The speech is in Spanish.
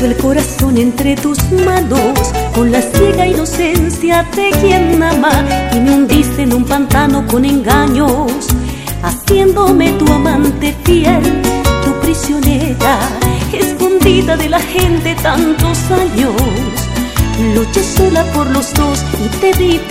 el corazón entre tus manos con la ciega inocencia de quien ama, y me hundiste en un pantano con engaños, haciéndome tu amante fiel, tu prisionera, escondida de la gente tantos años. Luché sola por los dos y te di